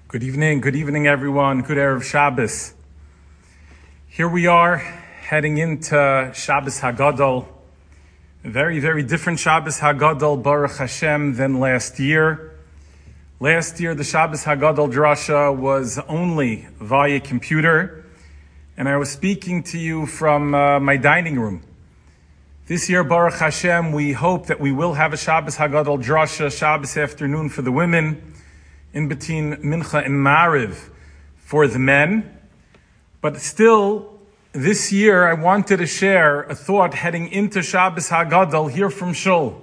Good evening everyone. Good Erev Shabbos. Here we are heading into Shabbos Hagadol. A very, very different Shabbos Hagadol, Baruch Hashem, than last year. Last year the Shabbos Hagadol drasha was only via computer, and I was speaking to you from my dining room. This year, Baruch Hashem, we hope that we will have a Shabbos Hagadol drasha, Shabbos afternoon for the women, in between Mincha and Mariv for the men. But still, this year I wanted to share a thought heading into Shabbos Hagadol here from Shul.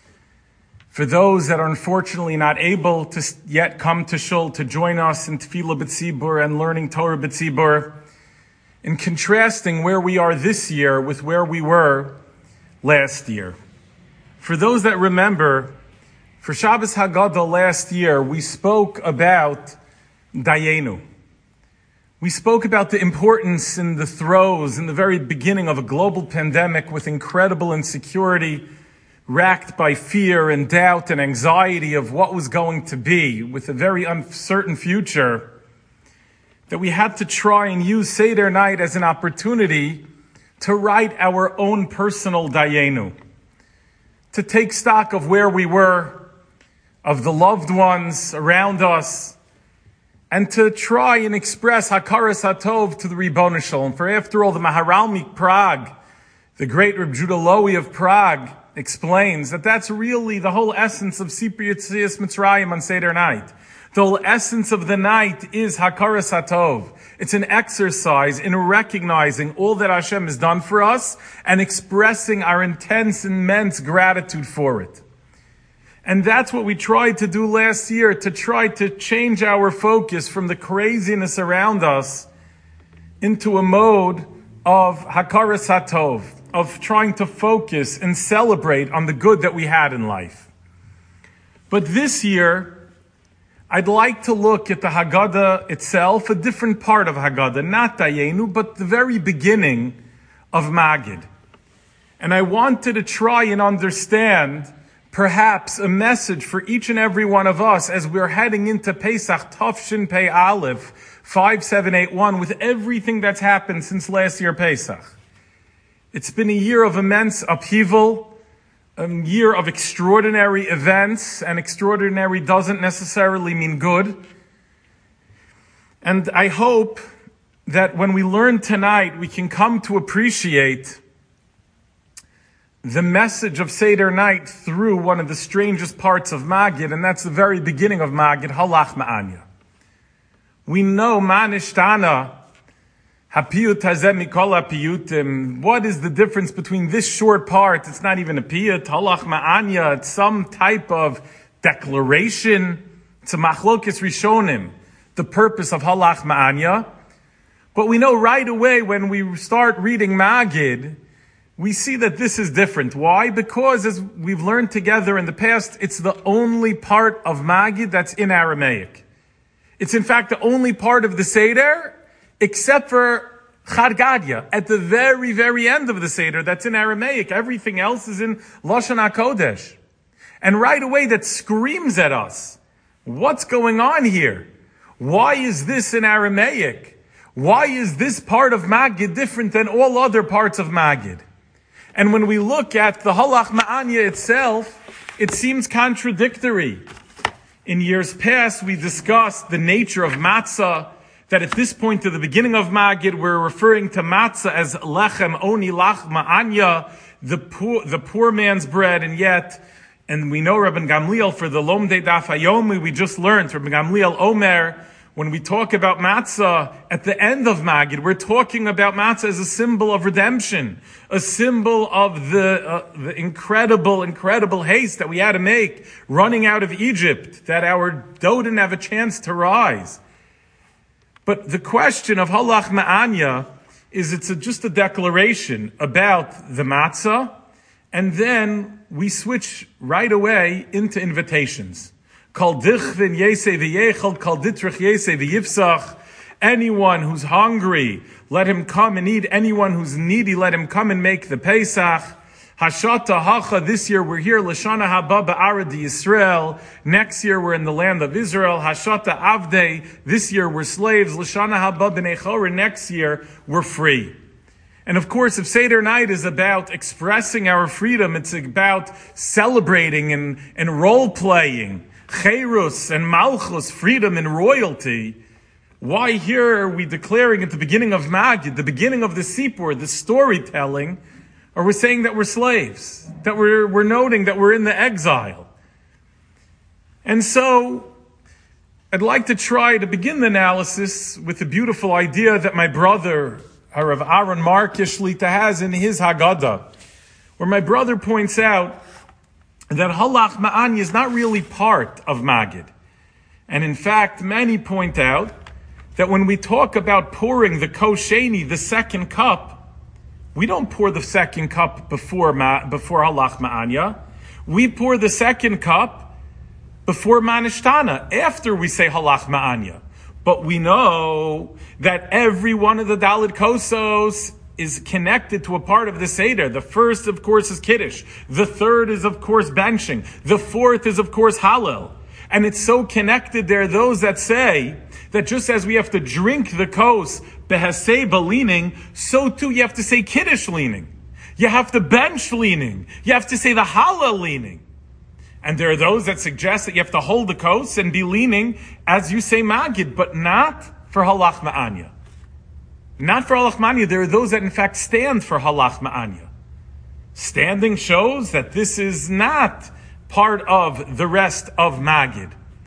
For those that are unfortunately not able to yet come to Shul to join us in Tefillah B'tzibur and learning Torah B'tzibur, in contrasting where we are this year with where we were last year. For those that remember, for Shabbos Hagadol last year, we spoke about Dayenu. We spoke about the importance in the throes, in the very beginning of a global pandemic with incredible insecurity, racked by fear and doubt and anxiety of what was going to be, with a very uncertain future, that we had to try and use Seder night as an opportunity to write our own personal Dayenu, to take stock of where we were, of the loved ones around us, and to try and express Hakaras Hatov to the Ribbono Shel Olam. For after all, the Maharalmi Prague, the great Reb Judah Lowy of Prague, explains that that's really the whole essence of Sipur Yetzias Mitzrayim on Seder night. The whole essence of the night is Hakaras Hatov. It's an exercise in recognizing all that Hashem has done for us and expressing our intense, immense gratitude for it. And that's what we tried to do last year, to try to change our focus from the craziness around us into a mode of Hakaras Hatov, of trying to focus and celebrate on the good that we had in life. But this year, I'd like to look at the Haggadah itself, a different part of Haggadah, not Dayenu, but the very beginning of Magid. And I wanted to try and understand perhaps a message for each and every one of us as we're heading into Pesach Tafshin Pei Aleph 5781 with everything that's happened since last year Pesach. It's been a year of immense upheaval, a year of extraordinary events, and extraordinary doesn't necessarily mean good. And I hope that when we learn tonight, we can come to appreciate the message of Seder night through one of the strangest parts of Magid, and that's the very beginning of Magid, Halach Ma'anya. We know, Manishtana, Hapiyut Hazeh Mikol Hapiyutim. What is the difference between this short part? It's not even a piyut, Halach Ma'anya. It's some type of declaration. It's a Machlokes Rishonim, the purpose of Halach Ma'anya. But we know right away when we start reading Magid, we see that this is different. Why? Because as we've learned together in the past, it's the only part of Magid that's in Aramaic. It's in fact the only part of the Seder, except for Chad Gadya, at the very, very end of the Seder, that's in Aramaic. Everything else is in Lashon HaKodesh. And right away that screams at us, what's going on here? Why is this in Aramaic? Why is this part of Magid different than all other parts of Magid? And when we look at the Halach Ma'anya itself, it seems contradictory. In years past, we discussed the nature of matzah, that at this point, at the beginning of Magid, we're referring to matzah as lechem, oni lach ma'anya, the poor man's bread, and we know Rabban Gamliel, for the Lomdei Daf Hayomi, we just learned, Rabban Gamliel Omer, when we talk about matzah at the end of Magid, we're talking about matzah as a symbol of redemption, a symbol of the incredible haste that we had to make running out of Egypt, that our dough didn't have a chance to rise. But the question of Halach Ma'anya is it's just a declaration about the matzah, and then we switch right away into invitations. Kol dichvin yesei v'yechel, kol ditrich yesei v'yifsach. Anyone who's hungry, let him come and eat. Anyone who's needy, let him come and make the Pesach. Hashata Hacha, this year we're here, Lashana Haba Ba'ara Yisrael. Next year we're in the land of Israel. Hashata Avdei, this year we're slaves. Lashana Haba B'nei Chora, next year we're free. And of course, if Seder night is about expressing our freedom, it's about celebrating and role-playing, Cherus and Malchus, freedom and royalty, why here are we declaring at the beginning of Magid, the beginning of the Sipur, the storytelling, or we're saying that we're slaves, that we're noting that we're in the exile? And so, I'd like to try to begin the analysis with the beautiful idea that my brother, Rav Aaron Markish Shlita, has in his Haggadah, where my brother points out that Halach Ma'anya is not really part of Magid. And in fact, many point out that when we talk about pouring the Kosheni, the second cup, we don't pour the second cup before Halach Ma'anya. We pour the second cup before Manishtana, after we say Halach Ma'anya. But we know that every one of the Daled Kosos is connected to a part of the Seder. The first, of course, is Kiddush. The third is, of course, benching. The fourth is, of course, Hallel. And it's so connected. There are those that say that just as we have to drink the kos behaseba leaning, so too you have to say Kiddush leaning. You have to bench leaning. You have to say the Hallel leaning. And there are those that suggest that you have to hold the kos and be leaning as you say Magid, but not for Halach Ma'anya. Not for Halach Ma'anya. There are those that in fact stand for Halach Ma'anya. Standing shows that this is not part of the rest of Magid.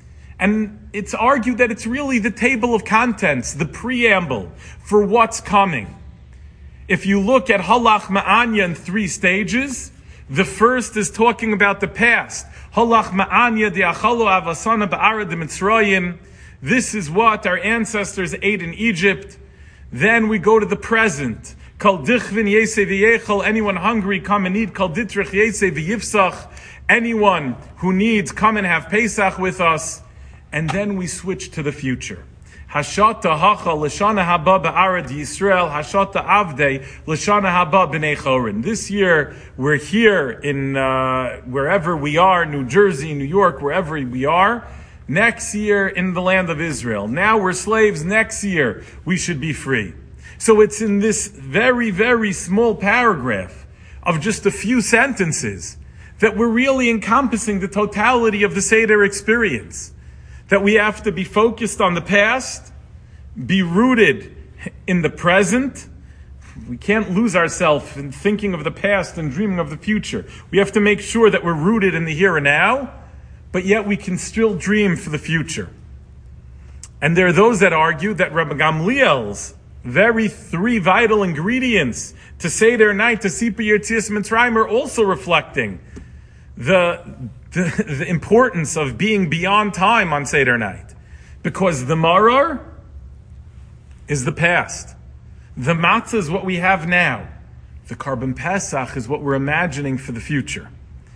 And it's argued that it's really the table of contents, the preamble for what's coming. If you look at Halach Ma'anya in 3 stages, the first is talking about the past. Halach Ma'anya di'achalo avasana ba'ara de Mitzrayim. This is what our ancestors ate in Egypt. Then we go to the present. Kal dichvin yesei v'yechel. Anyone hungry, come and eat. Kal ditrich yesei v'yifsach. Anyone who needs, come and have Pesach with us. And then we switch to the future. Hashata hacha l'shana haba ba'arad Yisrael, hashata avdei l'shana haba b'nei chorin. This year, we're here in wherever we are, New Jersey, New York, wherever we are. Next year, in the land of Israel. Now we're slaves. Next year, we should be free. So it's in this very, very small paragraph of just a few sentences that we're really encompassing the totality of the Seder experience. That we have to be focused on the past, be rooted in the present. We can't lose ourselves in thinking of the past and dreaming of the future. We have to make sure that we're rooted in the here and now, but yet we can still dream for the future. And there are those that argue that Rabbi Gamliel's very 3 vital ingredients to Seder night, to Sipur Yetzias Mitzrayim, are also reflecting the importance of being beyond time on Seder night. Because the maror is the past. The matzah is what we have now. The Karban Pesach is what we're imagining for the future.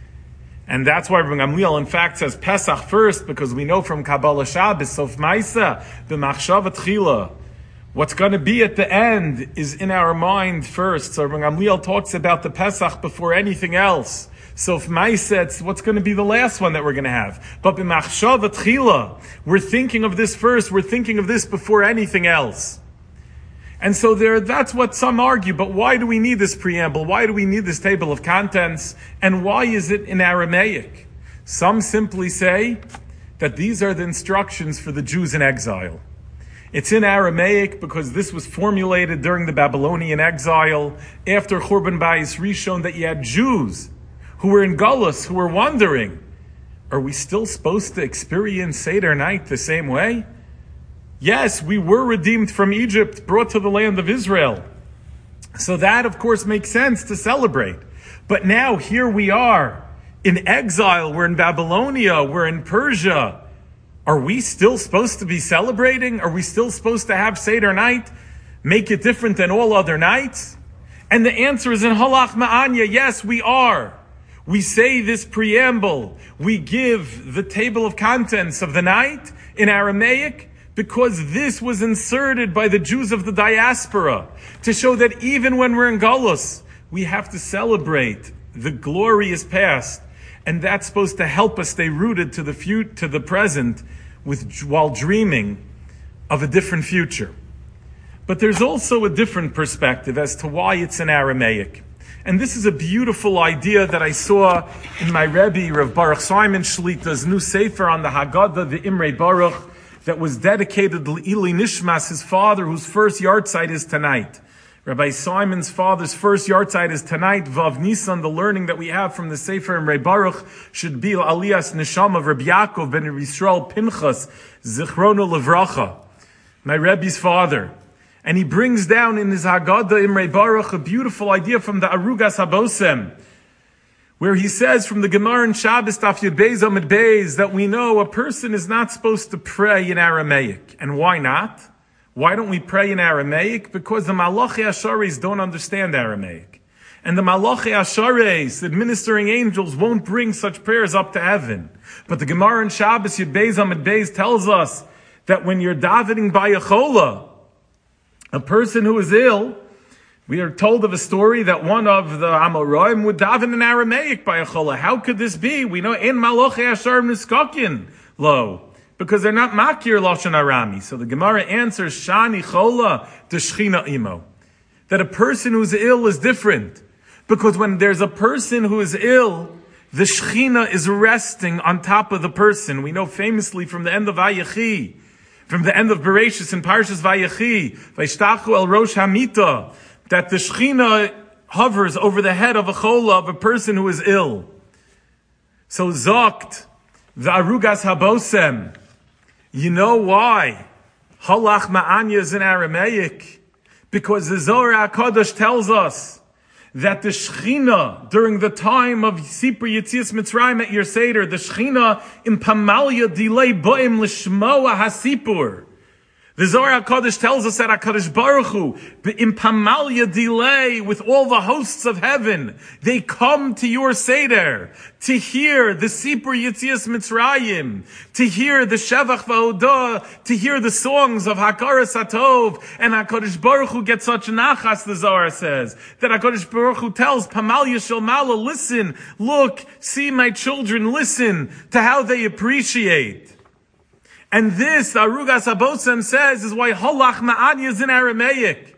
And that's why Rabbi Gamliel in fact says Pesach first, because we know from Kabbalah Shabbos, Sof Maisa, the Machshava Tchila, what's going to be at the end is in our mind first. So Rabbi Gamliel talks about the Pesach before anything else. So if Maisa, it's what's going to be the last one that we're going to have. But b'machshava tchila, we're thinking of this first, we're thinking of this before anything else. And so that's what some argue, but why do we need this preamble? Why do we need this table of contents? And why is it in Aramaic? Some simply say that these are the instructions for the Jews in exile. It's in Aramaic because this was formulated during the Babylonian exile, after Churban Bayis Rishon, that you had Jews who were in Galus, who were wondering, are we still supposed to experience Seder night the same way? Yes, we were redeemed from Egypt, brought to the land of Israel. So that, of course, makes sense to celebrate. But now, here we are, in exile, we're in Babylonia, we're in Persia. Are we still supposed to be celebrating? Are we still supposed to have Seder night? Make it different than all other nights? And the answer is in Halach Ma'anya, yes, we are. We say this preamble, we give the table of contents of the night in Aramaic because this was inserted by the Jews of the diaspora to show that even when we're in Galus, we have to celebrate The glory is past. And that's supposed to help us stay rooted to the present while dreaming of a different future. But there's also a different perspective as to why it's in Aramaic. And this is a beautiful idea that I saw in my Rebbe, Rav Baruch Simon Shlita's new sefer on the Haggadah, the Imrei Baruch, that was dedicated to Eli Nishmas, his father, whose first yahrzeit is tonight. Rabbi Simon's father's first yahrzeit is tonight. Vav Nisan, the learning that we have from the Sefer Imrei Baruch, should be Aliyas Neshama of Rabbi Yaakov ben Yisrael Pinchas, Zichrono Levracha, my Rebbe's father. And he brings down in his Haggadah Imrei Baruch a beautiful idea from the Arugas Habosem, where he says from the Gemara in Shabbos Daf Yud Beis Amud Beis that we know a person is not supposed to pray in Aramaic. And why not? Why don't we pray in Aramaic? Because the Malachi Asharis don't understand Aramaic. And the Malachi Asharis, administering angels, won't bring such prayers up to heaven. But the Gemara in Shabbos Yud Beis Amud Beis tells us that when you're davening by a chola, a person who is ill, we are told of a story that one of the Amoraim would daven in Aramaic by a chola. How could this be? We know in Malachi Asharim Niskakin lo, because they're not makir lashon Arami. So the Gemara answers Shani chola to Shechina imo, that a person who's ill is different, because when there's a person who is ill, the Shechina is resting on top of the person. We know famously from the end of Vayechi, from the end of Bereshis in Parshas Vayechi, Vaishtachu el Rosh Hamita, that the Shechina hovers over the head of a chola, of a person who is ill. So Zokt, the Arugas Habosem, you know why Halach Ma'anya is in Aramaic? Because the Zohar HaKadosh tells us that the Shechina, during the time of Sipur Yetzias Mitzrayim at Yer Seder, the Shechina in Pamalia delay Bo'im Lishmoa HaSipur. The Zohar HaKadosh tells us that HaKadosh Baruch Hu, in Pamalia delay, with all the hosts of heaven, they come to your Seder to hear the Sipur Yetzias Mitzrayim, to hear the Shevach V'Hodah, to hear the songs of Hakaras HaTov, and HaKadosh Baruch Hu gets such nachas, the Zohar says, that HaKadosh Baruch Hu tells Pamalia Shalmala, listen, look, see my children, listen to how they appreciate. And this, the Arugas Habosem says, is why Halach Ma'anya is in Aramaic.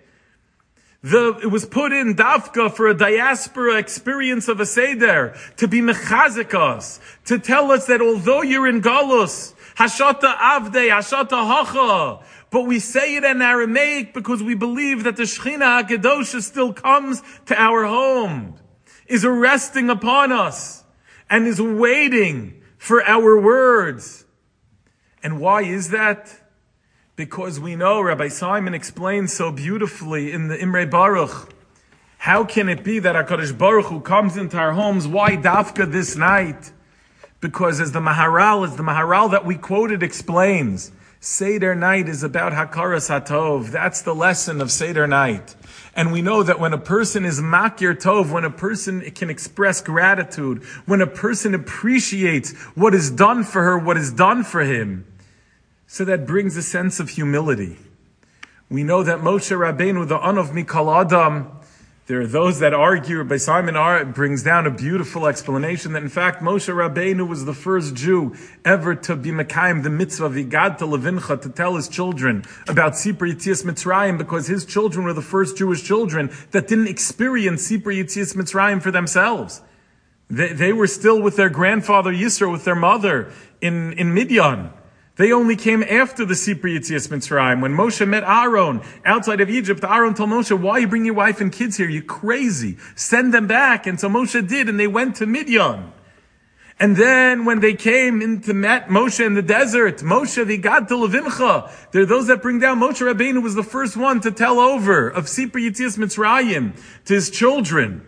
It was put in Dafka for a diaspora experience of a Seder, to be mechazik us, to tell us that although you're in Galus, Hashata Avdei, Hashata Hacha, but we say it in Aramaic because we believe that the Shechina HaKadosh still comes to our home, is resting upon us, and is waiting for our words. And why is that? Because we know, Rabbi Simon explains so beautifully in the Imrei Baruch, how can it be that HaKadosh Baruch Hu comes into our homes? Why Dafka this night? Because as the Maharal that we quoted explains, Seder night is about Hakaras HaTov. That's the lesson of Seder night. And we know that when a person is makir tov, when a person can express gratitude, when a person appreciates what is done for her, what is done for him, so that brings a sense of humility. We know that Moshe Rabbeinu, the An of Mikal Adam, there are those that argue, Rabbi Simon brings down a beautiful explanation that in fact Moshe Rabbeinu was the first Jew ever to be Mekayim the mitzvah Vigad to Levincha, to tell his children about Sipur Yetzias Mitzrayim, because his children were the first Jewish children that didn't experience Sipur Yetzias Mitzrayim for themselves. They were still with their grandfather Yisro, with their mother in Midian. They only came after the Sipur Yetzias Mitzrayim. When Moshe met Aaron outside of Egypt, Aaron told Moshe, why you bring your wife and kids here? You're crazy. Send them back. And so Moshe did, and they went to Midian. And then when they came in to meet Moshe in the desert, Moshe, they got to Levincha. There are those that bring down Moshe Rabbeinu was the first one to tell over of Sipur Yetzias Mitzrayim to his children.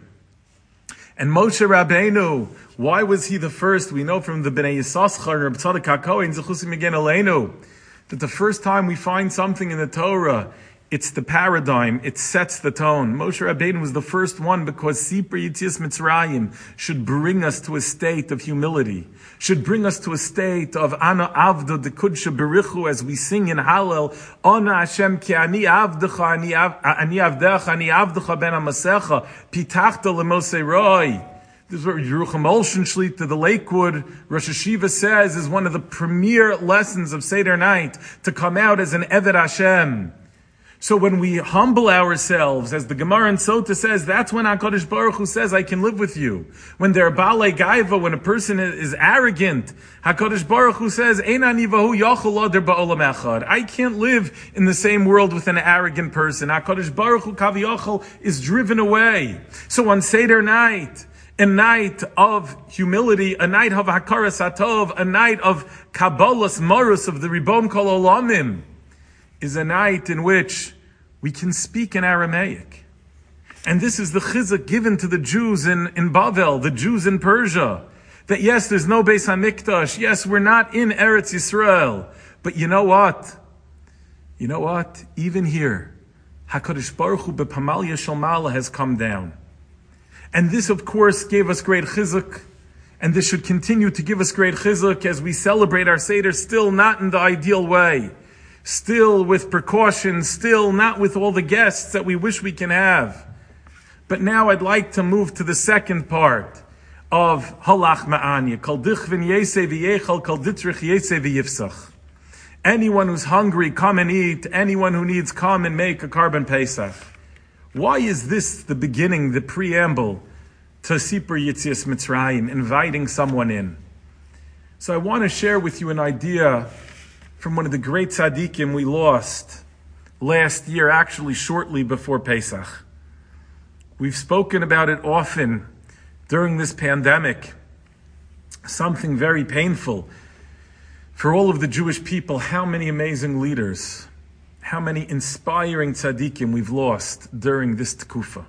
And Moshe Rabbeinu, why was he the first? We know from the Bnei Yisachar and Tzaddik HaKohen, Zechusim Again Aleinu, that the first time we find something in the Torah, it's the paradigm, it sets the tone. Moshe Rabbeinu was the first one because Sipur Yetzias Mitzrayim should bring us to a state of humility, should bring us to a state of Ana Avda de Kudsha Berichu, as we sing in Hallel, Ana Hashem ki ani avdecha, ani avdecha, ani avdecha ben amasecha, pitachta lemosei roi. This is what Yerucham Olshen Shlita, the Lakewood Rosh Hashiva, says is one of the premier lessons of Seder night, to come out as an Eved Hashem. So when we humble ourselves, as the Gemara in Sota says, that's when HaKadosh Baruch Hu says, I can live with you. When they're Balei Gaiva, when a person is arrogant, HaKadosh Baruch Hu says, Ein ani v'hu yachol ader ba'olam echad. I can't live in the same world with an arrogant person. HaKadosh Baruch Hu kaviyachol is driven away. So on Seder night, a night of humility, a night of hakaras hatov, a night of kabbalas marus of the Ribon Kol Olamim, is a night in which we can speak in Aramaic. And this is the chizuk given to the Jews in Bavel, the Jews in Persia, that yes, there's no Beis HaMikdash, yes, we're not in Eretz Yisrael, but you know what? You know what? Even here, HaKadosh Baruch Hu b'Pamalia Shalmala has come down. And this, of course, gave us great chizuk, and this should continue to give us great chizuk as we celebrate our Seder, still not in the ideal way, still with precautions, still not with all the guests that we wish we can have. But now I'd like to move to the second part of Halach Ma'anya. Kol dichvin yesei v'yechal, kol ditrich yesei v'yifsach. Anyone who's hungry, come and eat. Anyone who needs, come and make a Karban Pesach. Why is this the beginning, the preamble to Sipur Yitzias Mitzrayim, inviting someone in? So I want to share with you an idea from one of the great tzaddikim we lost last year, actually shortly before Pesach. We've spoken about it often during this pandemic. Something very painful for all of the Jewish people. How many amazing leaders, how many inspiring tzaddikim we've lost during this tekufa.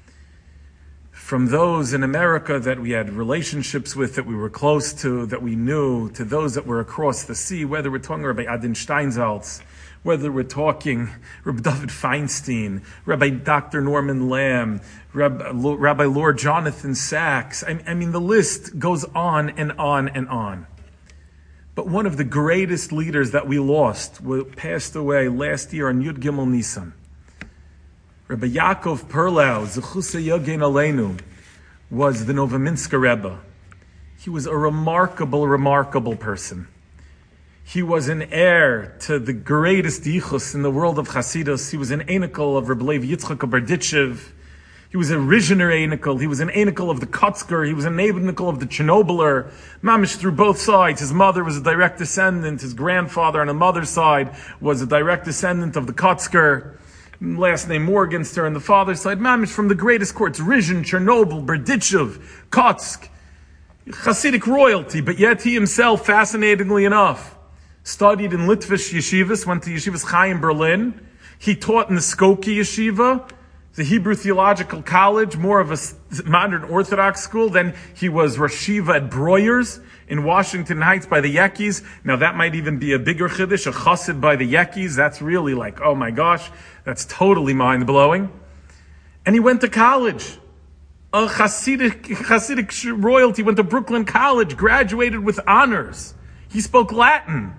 From those in America that we had relationships with, that we were close to, that we knew, to those that were across the sea, whether we're talking Rabbi Adin Steinsaltz, whether we're talking Rabbi David Feinstein, Rabbi Dr. Norman Lamb, Rabbi Lord Jonathan Sachs. I mean, the list goes on and on and on. But one of the greatest leaders that we lost passed away last year on Yud Gimel Nisan. Rabbi Yaakov Perlau, Zechusa Yogein Aleinu, was the Novominsker Rebbe. He was a remarkable, remarkable person. He was an heir to the greatest yichus in the world of Chasidus. He was an Einikel of Rabbi Levi Yitzchak of Berditchev. He was a Rizhiner Einikel. He was an Einikel of the Kotzker. He was an Einikel of the Chernobyler. Mamish through both sides. His mother was a direct descendant. His grandfather on the mother's side was a direct descendant of the Kotzker. Last name Morgenstern, the father's side, Mamish from the greatest courts, Rizhin, Chernobyl, Berditchev, Kotsk, Hasidic royalty, but yet he himself, fascinatingly enough, studied in Litvish yeshivas, went to Yeshivas Chai in Berlin. He taught in the Skokie Yeshiva, the Hebrew Theological College, more of a modern Orthodox school. Then he was Rosh Yeshiva at Breuer's in Washington Heights by the Yekkis. Now that might even be a bigger chiddush, a chassid by the Yekkis. That's really like, oh my gosh, that's totally mind-blowing. And he went to college. A Hasidic royalty, went to Brooklyn College, graduated with honors. He spoke Latin.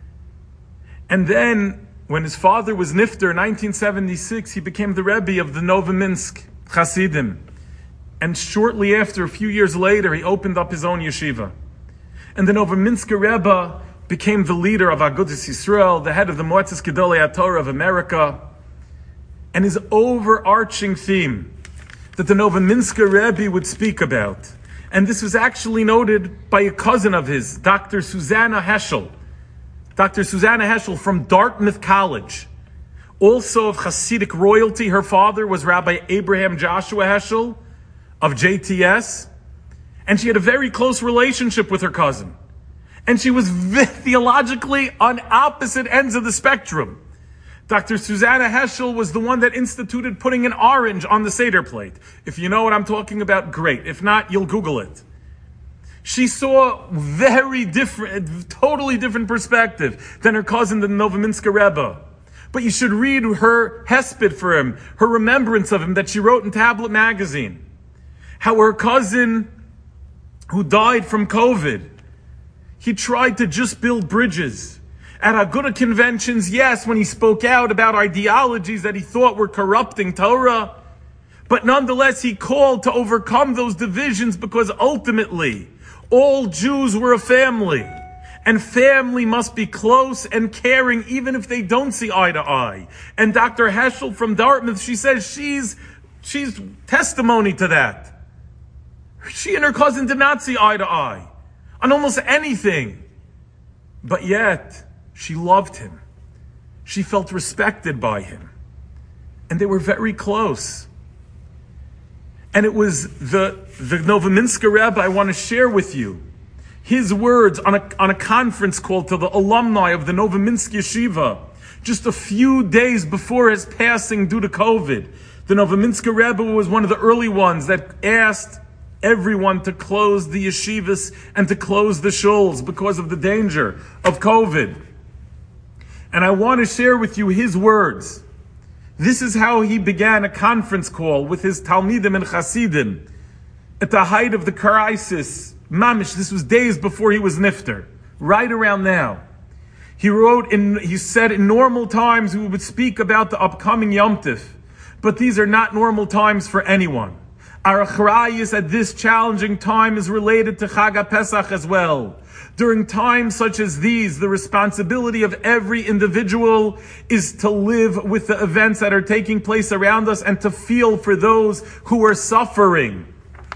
And then, when his father was nifter in 1976, he became the Rebbe of the Novominsk Hasidim. And shortly after, a few years later, he opened up his own yeshiva. And the Novominsker Rebbe became the leader of Agudas Yisrael, the head of the Moetzes Gedolei HaTorah of America. And his overarching theme that the Novominsker Rebbe would speak about, and this was actually noted by a cousin of his, Dr. Susanna Heschel. Dr. Susanna Heschel from Dartmouth College, also of Hasidic royalty. Her father was Rabbi Abraham Joshua Heschel of JTS. And she had a very close relationship with her cousin. And she was theologically on opposite ends of the spectrum. Dr. Susanna Heschel was the one that instituted putting an orange on the Seder plate. If you know what I'm talking about, great. If not, you'll Google it. She saw very different, totally different perspective than her cousin, the Novominsker Rebbe. But you should read her hesped for him, her remembrance of him that she wrote in Tablet magazine. How her cousin, who died from COVID, he tried to just build bridges. At Agudah conventions, yes, when he spoke out about ideologies that he thought were corrupting Torah, But nonetheless, he called to overcome those divisions because ultimately, all Jews were a family. And family must be close and caring even if they don't see eye to eye. And Dr. Heschel from Dartmouth, she says she's testimony to that. She and her cousin did not see eye to eye on almost anything. But yet, she loved him. She felt respected by him. And they were very close. And it was the Novominsker Rebbe I want to share with you. His words on a conference call to the alumni of the Novominsk Yeshiva, just a few days before his passing due to COVID. The Novominsker Rebbe was one of the early ones that asked everyone to close the yeshivas and to close the shuls because of the danger of COVID. And I want to share with you his words. This is how he began a conference call with his Talmidim and Chasidim at the height of the crisis. Mamish, this was days before he was nifter, right around now. He said in normal times we would speak about the upcoming Yom Tif, but these are not normal times for anyone. Our achrayus at this challenging time is related to Chag HaPesach as well. During times such as these, the responsibility of every individual is to live with the events that are taking place around us and to feel for those who are suffering.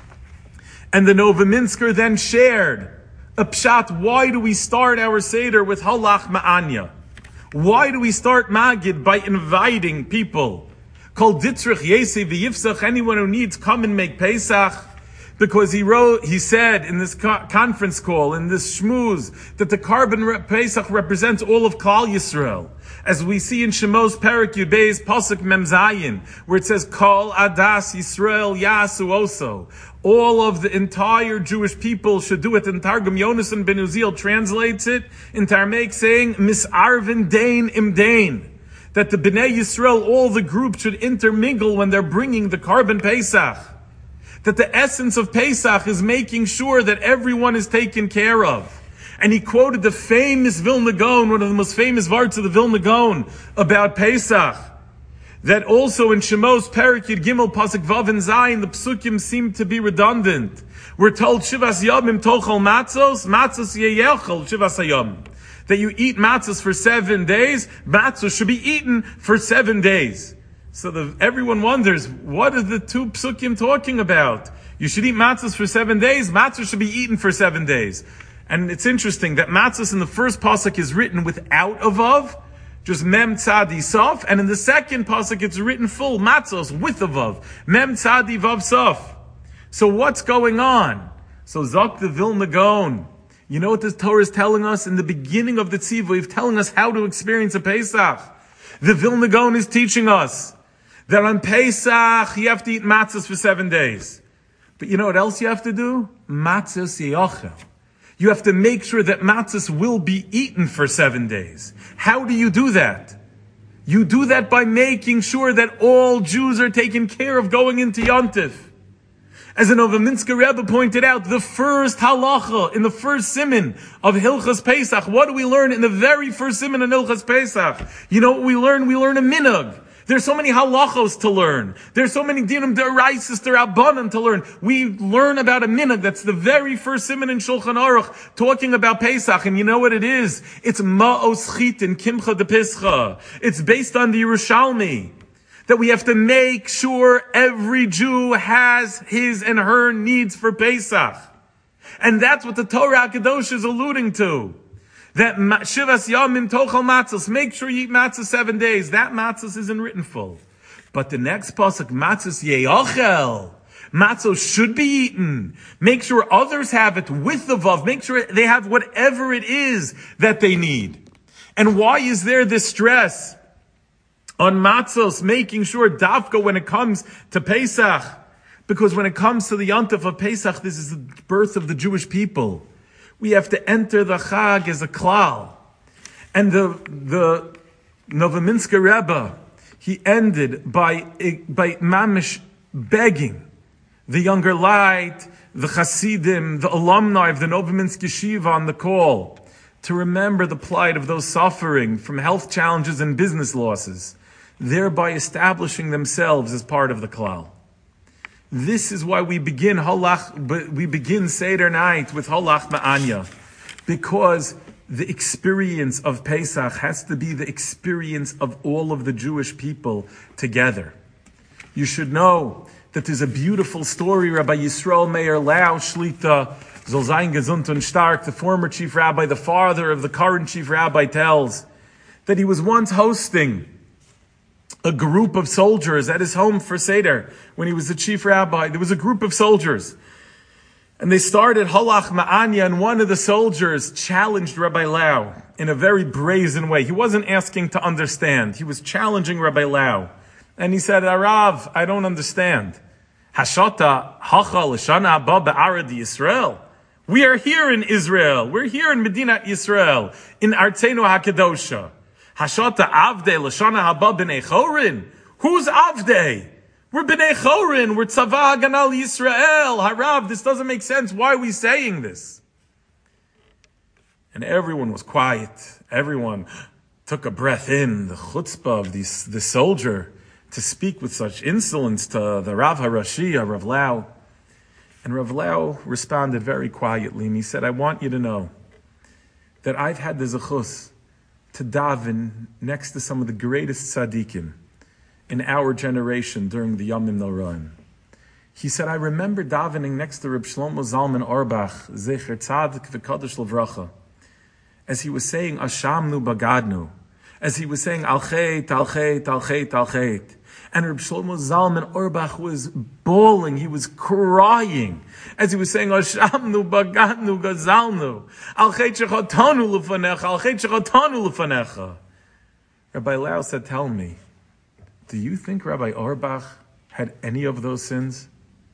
And the Novominsker then shared a pshat. Why do we start our Seder with Halach Ma'anya? Why do we start Magid by inviting people? Kol Ditzrich Yesi v'Yifsach, anyone who needs, come and make Pesach. Because he said in this conference call, in this shmooze, that the Karban Pesach represents all of Klal Yisrael. As we see in Shemos Perek Yud Beis Pasuk Mem Zayin, where it says, Kol Adas Yisrael Yasu Oso. All of the entire Jewish people should do it. And Targum Yonasan ben Uziel translates it in Tarmaik saying, Misarvin Dain Im Dain. That the Bnei Yisrael, all the groups should intermingle when they're bringing the Karban Pesach. That the essence of Pesach is making sure that everyone is taken care of. And he quoted the famous Vilna Gaon, one of the most famous varts of the Vilna Gaon, about Pesach. That also in Shemos Perek Yud Gimel Pasuk Vav and Zayin, the psukim seem to be redundant. We're told Shivas Yomim Tochel Matzos Yeyechel Shivas Yomim. That you eat matzos for 7 days, matzos should be eaten for 7 days. So everyone wonders, what are the two psukim talking about? You should eat matzos for 7 days, matzos should be eaten for 7 days. And it's interesting that matzos in the first pasuk is written without a vav, just mem tzadi sof, and in the second pasuk it's written full, matzos with a vav, mem tzadi vav sof. So what's going on? So Zok the Vilna Gaon, you know what this Torah is telling us in the beginning of the Tziva, telling us how to experience a Pesach. The Vilna Gaon is teaching us that on Pesach you have to eat matzahs for 7 days. But you know what else you have to do? Matzahs ye'achel. You have to make sure that matzahs will be eaten for 7 days. How do you do that? You do that by making sure that all Jews are taken care of going into Yontif. As the Novominsker Rebbe pointed out, the first halacha in the first siman of Hilchas Pesach, what do we learn in the very first siman in Hilchas Pesach? You know what we learn? We learn a minhag. There's so many halachos to learn. There's so many dinim deraisis derabanan to learn. We learn about a minhag. That's the very first siman in Shulchan Aruch talking about Pesach. And you know what it is? It's ma'os chitin kimcha de pischa. It's based on the Yerushalmi. That we have to make sure every Jew has his and her needs for Pesach. And that's what the Torah HaKadosh is alluding to. That Shivas Yomim Tochel Matzos, make sure you eat matzah 7 days. That matzos isn't written full. But the next pasuk, matzos ye'achel. Matzos should be eaten. Make sure others have it with the vav. Make sure they have whatever it is that they need. And why is there this stress on matzos, making sure dafka when it comes to Pesach? Because when it comes to the Yontif of Pesach, this is the birth of the Jewish people. We have to enter the Chag as a klal. And the Novominsker Rebbe, he ended by mamish begging the younger light, the Hasidim, the alumni of the Novominsk Yeshiva on the call to remember the plight of those suffering from health challenges and business losses, thereby establishing themselves as part of the klal. This is why we begin Seder night with Holach Ma'anya, because the experience of Pesach has to be the experience of all of the Jewish people together. You should know that there's a beautiful story. Rabbi Yisrael Meir Lau Shlita Soll sein gesund und stark, the former chief rabbi, the father of the current chief rabbi, tells that he was once hosting a group of soldiers at his home for Seder. When he was the chief rabbi, there was a group of soldiers. And they started Holach Ma'anya, and one of the soldiers challenged Rabbi Lau in a very brazen way. He wasn't asking to understand. He was challenging Rabbi Lau. And he said, Arav, I don't understand. Hashata hacha l'shana haba be'arad Yisrael. We are here in Israel. We're here in Medina Yisrael, in Artzeinu HaKadosha. Hashata avdei l'shana haba b'nei chorin. Who's avdei? We're b'nei chorin. We're tzava haganal Yisrael. Harav, this doesn't make sense. Why are we saying this? And everyone was quiet. Everyone took a breath in. The chutzpah of the soldier to speak with such insolence to the Rav HaRashi, Rav Lau. And Rav Lau responded very quietly, and he said, I want you to know that I've had the zechus to daven next to some of the greatest tzaddikim in our generation during the Yomim Noraim. He said, I remember davening next to Reb Shlomo Zalman Auerbach, Zecher Tzadik V'Kadosh L'Vracha, as he was saying, Ashamnu Bagadnu, as he was saying, Al-Chet, Al-Chet, Al-Chet, Al-Chet. And Reb Shlomo Zalman Auerbach was bawling, he was crying, as he was saying, Ashamnu Bagadnu Gazalnu, Al-Chet Shechatanu L'Fanecha, Al-Chet Shechatanu L'Fanecha. Rabbi Lau said, tell me, do you think Rabbi Auerbach had any of those sins?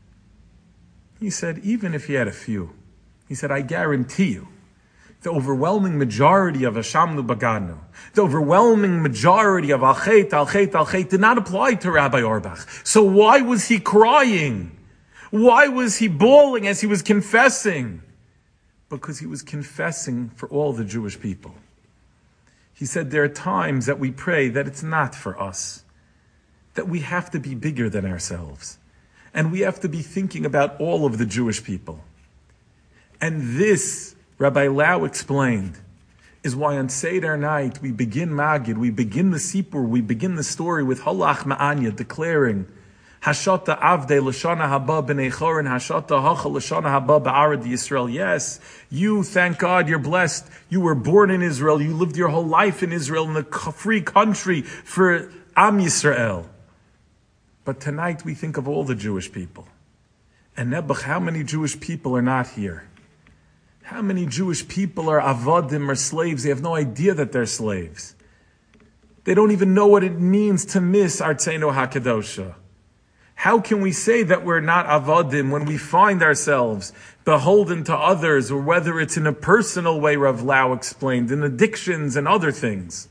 He said, even if he had a few. He said, I guarantee you, the overwhelming majority of Hashamnu Bagadnu, the overwhelming majority of Al-Chet, Al-Chet, Al-Chet did not apply to Rabbi Auerbach. So why was he crying? Why was he bawling as he was confessing? Because he was confessing for all the Jewish people. He said there are times that we pray that it's not for us, that we have to be bigger than ourselves, and we have to be thinking about all of the Jewish people. And this, Rabbi Lau explained, is why on Seder night we begin Magid, we begin the Sipur, we begin the story with Holach Ma'anya, declaring Hashata Avdei L'Shana Haba B'nei Chorin, Hashata Hacha L'Shana Haba B'Arad Yisrael. Yes, you, thank God, you're blessed. You were born in Israel. You lived your whole life in Israel, in the free country for Am Yisrael. But tonight we think of all the Jewish people. And Nebuch, how many Jewish people are not here? How many Jewish people are avadim or slaves? They have no idea that they're slaves. They don't even know what it means to miss Artzeinu HaKadosha. How can we say that we're not avadim when we find ourselves beholden to others, or whether it's in a personal way, Rav Lau explained, in addictions and other things?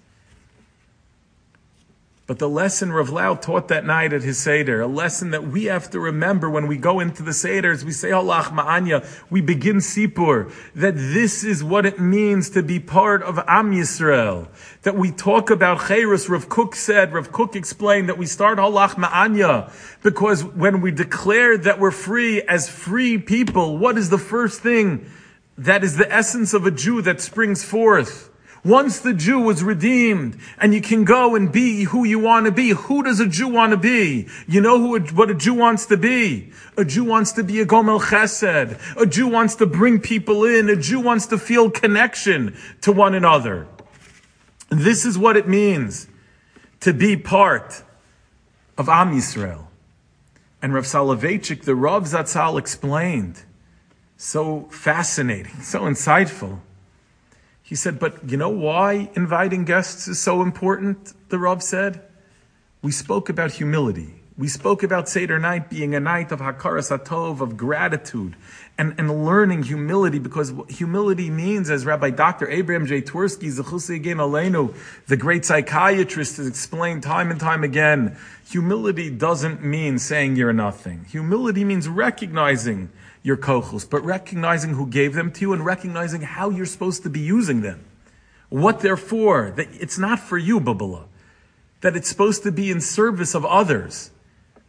But the lesson Rav Lau taught that night at his Seder, a lesson that we have to remember when we go into the Seders, we say Holach Ma'anya, we begin Sipur, that this is what it means to be part of Am Yisrael. That we talk about Chayrus. Rav Kook explained that we start Holach Ma'anya because when we declare that we're free as free people, what is the first thing that is the essence of a Jew that springs forth? Once the Jew was redeemed, and you can go and be who you want to be. Who does a Jew want to be? You know what a Jew wants to be? A Jew wants to be a Gomel Chesed. A Jew wants to bring people in. A Jew wants to feel connection to one another. This is what it means to be part of Am Yisrael. And Rav Soloveitchik, the Rav Zatzal, explained, so fascinating, so insightful. He said, but you know why inviting guests is so important, the Rav said? We spoke about humility. We spoke about Seder night being a night of Hakaras HaTov, of gratitude, and learning humility, because humility means, as Rabbi Dr. Abraham J. Twersky, Zechus Yigin Aleinu, the great psychiatrist, has explained time and time again, humility doesn't mean saying you're nothing. Humility means recognizing your kochos, but recognizing who gave them to you and recognizing how you're supposed to be using them. What they're for. That it's not for you, Babala. That it's supposed to be in service of others.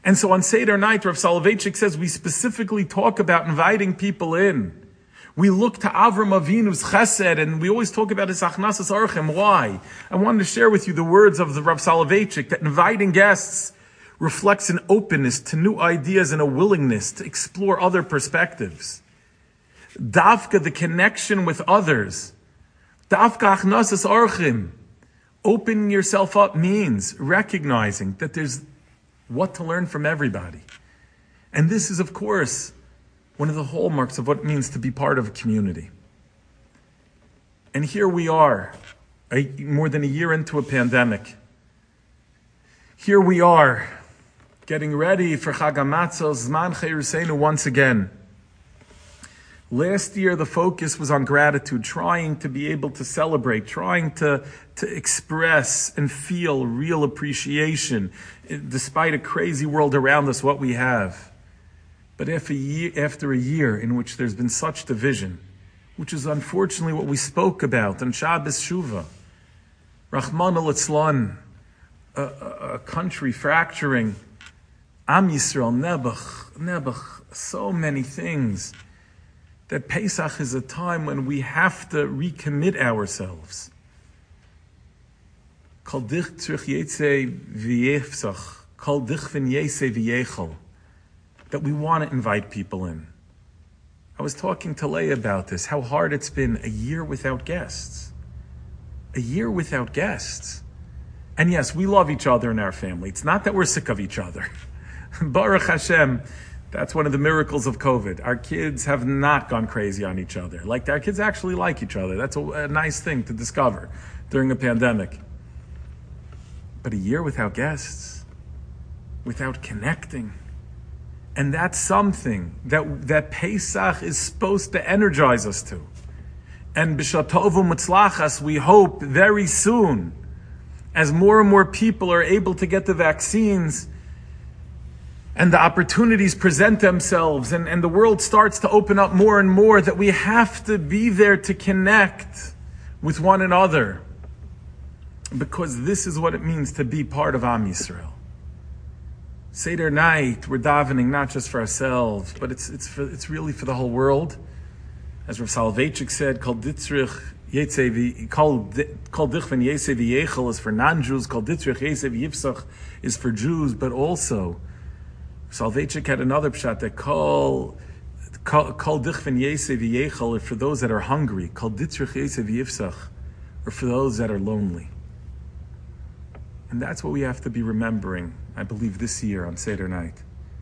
And so on Seder night, Rav Soloveitchik says we specifically talk about inviting people in. We look to Avram Avinu's chesed, and we always talk about his achnasas orchim. Why? I wanted to share with you the words of the Rav Soloveitchik, that inviting guests reflects an openness to new ideas and a willingness to explore other perspectives. Davka, the connection with others. Davka achnasas orchim. Opening yourself up means recognizing that there's what to learn from everybody. And this is, of course, one of the hallmarks of what it means to be part of a community. And here we are, more than a year into a pandemic. Here we are, getting ready for Chag HaMatzos, Zman Chayruseinu once again. Last year, the focus was on gratitude, trying to be able to celebrate, trying to express and feel real appreciation, despite a crazy world around us, what we have. But after a year in which there's been such division, which is unfortunately what we spoke about on Shabbos Shuvah, Rahman al-Itzlan, a country fracturing, Am Yisrael, Nebuch, so many things, that Pesach is a time when we have to recommit ourselves. Kol dich tzrich yetze v'yefsach, kol dich v'n yese v'yechol. That we want to invite people in. I was talking to Leah about this, how hard it's been, a year without guests. A year without guests. And yes, we love each other in our family. It's not that we're sick of each other. Baruch Hashem, that's one of the miracles of COVID. Our kids have not gone crazy on each other. Like, our kids actually like each other. That's a nice thing to discover during a pandemic. But a year without guests, without connecting. And that's something that Pesach is supposed to energize us to. And b'shatovu mutzlachas, we hope very soon, as more and more people are able to get the vaccines and the opportunities present themselves and the world starts to open up more and more, that we have to be there to connect with one another. Because this is what it means to be part of Am Yisrael. Seder night, we're davening not just for ourselves, but it's really for the whole world. As Rav Soloveitchik said, Kol dich v'yese v'yechel is for non-Jews, Kol ditzrich yese v'yifsach is for Jews, but also, Soloveitchik had another pshat that Kol dich v'yese v'yechel are for those that are hungry, Kol ditzrich yese v'yifsach are for those that are lonely. And that's what we have to be remembering, I believe, this year on Seder night.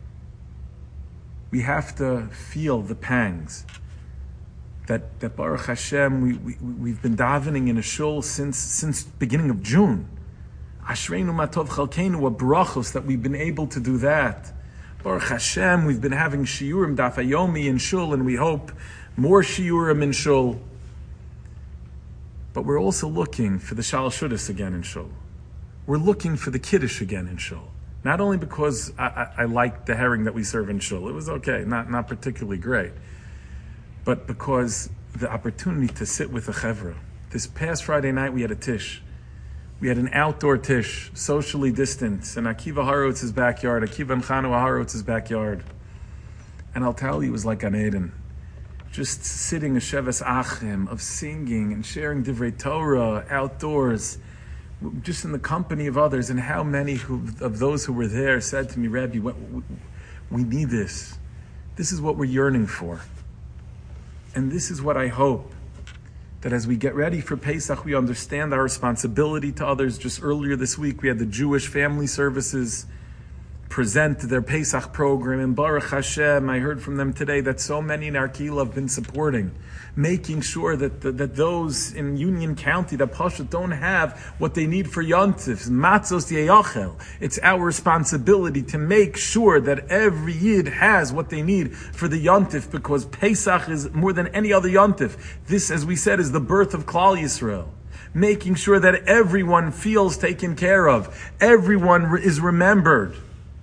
We have to feel the pangs that Baruch Hashem, we've been davening in a shul since beginning of June. Ashreinu matov chalkeinu, a brachos that we've been able to do that. Baruch Hashem, we've been having shiurim daf hayomi in shul, and we hope more shiurim in shul. But we're also looking for the Shalosh Shudas again in shul. We're looking for the Kiddush again in shul. Not only because I like the herring that we serve in shul. It was okay, not particularly great. But because the opportunity to sit with a chevra. This past Friday night we had a tish. We had an outdoor tish, socially distanced, in Akiva Horowitz's backyard, Akiva and Chanua Horowitz's backyard. And I'll tell you, it was like Gan Eden. Just sitting a Sheves Achim, of singing and sharing Divrei Torah outdoors, just in the company of others, and how many of those who were there said to me, Rabbi, we need this. This is what we're yearning for. And this is what I hope, that as we get ready for Pesach, we understand our responsibility to others. Just earlier this week, we had the Jewish family services present their Pesach program. And Baruch Hashem, I heard from them today that so many in our Kehillah have been supporting, making sure that those in Union County that Pashut don't have what they need for Yontif, Matzos Yeyachel. It's our responsibility to make sure that every Yid has what they need for the Yontif, because Pesach is more than any other Yontif. This, as we said, is the birth of Klal Yisrael. Making sure that everyone feels taken care of, everyone is remembered.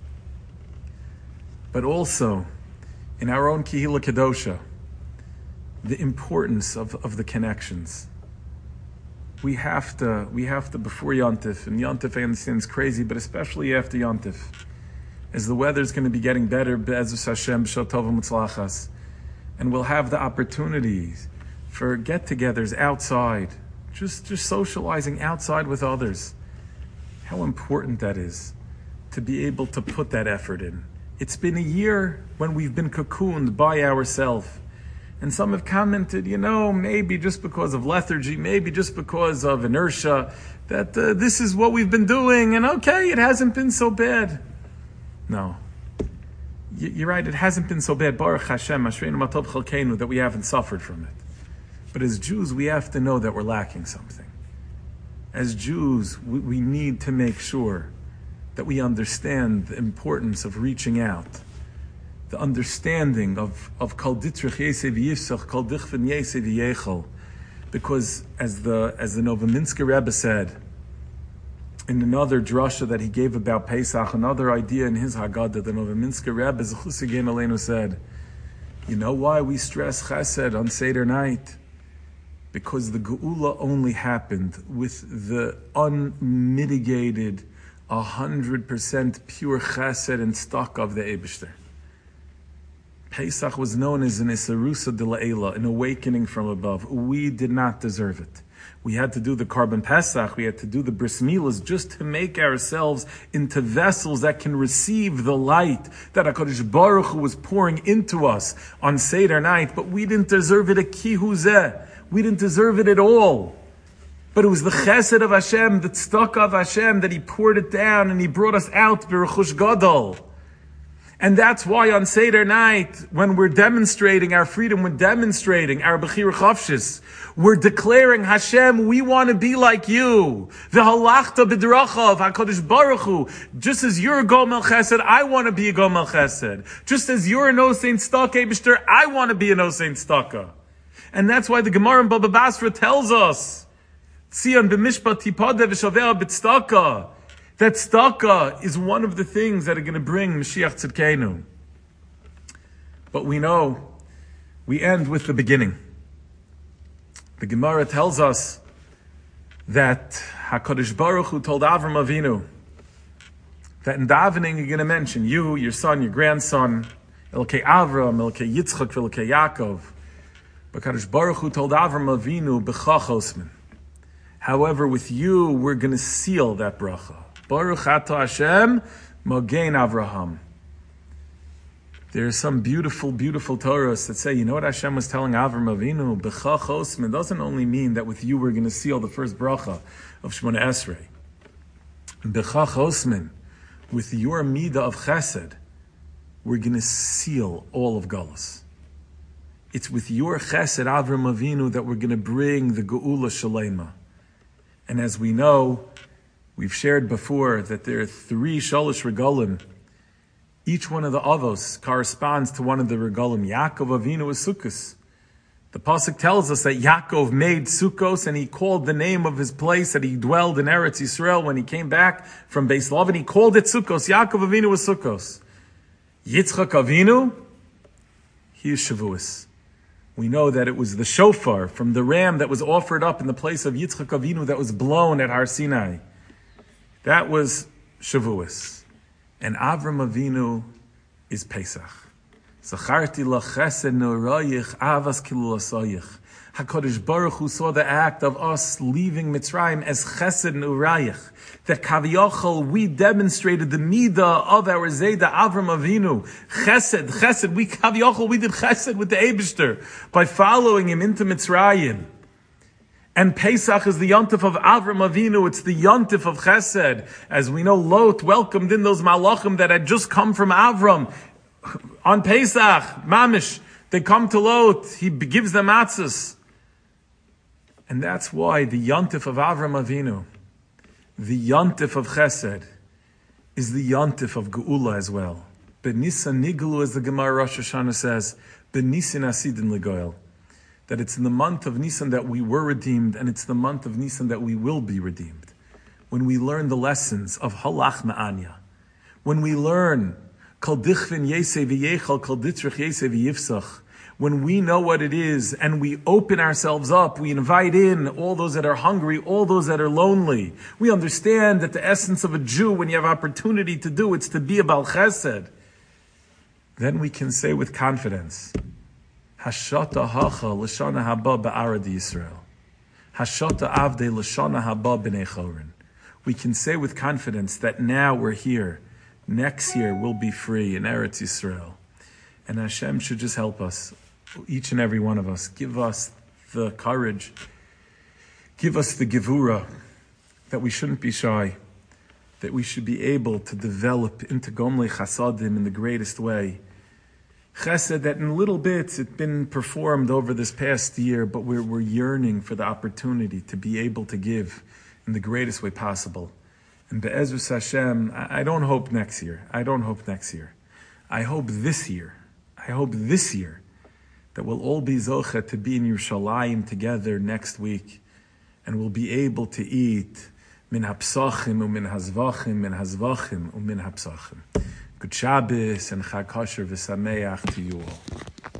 But also, in our own Kehillah Kedosha, the importance of the connections. We have to before Yontif, and Yontif I understand is crazy, but especially after Yontif, as the weather's going to be getting better, Be'ezus Hashem, B'Shal Tov U'Mutzlachas, and we'll have the opportunities for get-togethers outside, just socializing outside with others. How important that is to be able to put that effort in. It's been a year when we've been cocooned by ourselves. And some have commented, maybe just because of lethargy, maybe just because of inertia, that this is what we've been doing, and okay, it hasn't been so bad. No. You're right, it hasn't been so bad. Baruch Hashem, Ashreinu Ma Tov Chalkeinu, that we haven't suffered from it. But as Jews, we have to know that we're lacking something. As Jews, we need to make sure that we understand the importance of reaching out, the understanding of Kol Ditrich Yesev Yisach, Kol Dichven Yesev Yechel, because as the Novominsker Rebbe said in another drasha that he gave about Pesach, another idea in his Haggadah, the Novominsker Rebbe Zechus Yigei Aleinu said, you know why we stress Chesed on Seder night? Because the Geula only happened with the unmitigated, 100% pure Chesed and stock of the Eibishter. Pesach was known as an Isarusa de La'ela, an awakening from above. We did not deserve it. We had to do the Karban Pesach, we had to do the Bris Milas just to make ourselves into vessels that can receive the light that HaKadosh Baruch Hu was pouring into us on Seder night, but we didn't deserve it a kihuzeh. We didn't deserve it at all. But it was the chesed of Hashem, the tzedakah of Hashem, that He poured it down and He brought us out b'rechush gadol. And that's why on Seder night, when we're demonstrating our freedom, we're demonstrating our Bechira Chavshis, we're declaring, Hashem, we want to be like you. V'halachta b'drachav, HaKadosh Baruch Hu. Just as you're a Gomel Chesed, I want to be a Gomel Chesed. Just as you're an Osein Tzedakah, Eibishter, I want to be an Osein Tzedakah. And that's why the Gemara in Baba Basra tells us, Tzion b'mishpat tipadeh v'shaveh b'tzedakah. That tzedakah is one of the things that are going to bring Mashiach Tzidkeinu. But we know, we end with the beginning. The Gemara tells us that HaKadosh Baruch Hu told Avram Avinu that in davening you're going to mention you, your son, your grandson, Elkei Avram, Elkei Yitzchak, Elkei Yaakov. But HaKadosh Baruch Hu told Avram Avinu, B'chach osmin. However, with you, we're going to seal that bracha. Baruch Ata Hashem, Mogein Avraham. There are some beautiful, beautiful Torahs that say, you know what Hashem was telling Avram Avinu? B'chach osmin doesn't only mean that with you we're going to seal the first bracha of Shemona Esrei. B'chach osmin, with your midah of chesed, we're going to seal all of Galus. It's with your chesed, Avram Avinu, that we're going to bring the Geula Shalema. And as we know, we've shared before that there are 3 Shalosh Regalim. Each one of the Avos corresponds to one of the Regalim. Yaakov Avinu is Sukkos. The Pasuk tells us that Yaakov made Sukkos and he called the name of his place that he dwelled in Eretz Yisrael when he came back from Beis Lavan. He called it Sukkos. Yaakov Avinu was Sukkos. Yitzchak Avinu, he is Shavuos. We know that it was the shofar from the ram that was offered up in the place of Yitzchak Avinu that was blown at Har Sinai. That was Shavuos. And Avram Avinu is Pesach. Zacharti la chesed ne'orayich avas kilul asayich. HaKadosh Baruch Hu saw the act of us leaving Mitzrayim as chesed ne'orayich. That Kaviyachal, we demonstrated the midah of our Zayda Avram Avinu. Chesed, we Kaviyachal, we did chesed with the Eibishter by following him into Mitzrayim. And Pesach is the yontif of Avram Avinu, it's the yontif of chesed. As we know, Lot welcomed in those malachim that had just come from Avram. On Pesach, Mamish, they come to Lot, he gives them matzahs. And that's why the yontif of Avram Avinu, the yontif of chesed, is the yontif of geula as well. B'nisan niglu, as the Gemara Rosh Hashanah says, b'nisan asidin legoel. That it's in the month of Nisan that we were redeemed, and it's the month of Nisan that we will be redeemed. When we learn the lessons of halach ma'anya, when we learn kol dichvin yesei v'yechal, kol ditrich yesei v'yifsach, when we know what it is and we open ourselves up, we invite in all those that are hungry, all those that are lonely. We understand that the essence of a Jew, when you have opportunity to do, it's to be a Baal Chesed. Then we can say with confidence, Hashata hacha l'shana haba ba'arad Yisrael. Hashata avde l'shana haba b'nei chorin. We can say with confidence that now we're here. Next year we'll be free in Eretz Yisrael. And Hashem should just help us, each and every one of us. Give us the courage. Give us the gevura that we shouldn't be shy, that we should be able to develop into Gomlei Chasadim in the greatest way. Chesed that in little bits it's been performed over this past year, but we're yearning for the opportunity to be able to give in the greatest way possible. And Be'ezus Hashem, I don't hope next year. I hope this year. That we'll all be zocheh to be in Yerushalayim together next week, and we'll be able to eat min hapsachim u'min hazvachim, min hazvachim u'min hapsachim. Good Shabbos and Chag Kosher v'Sameach to you all.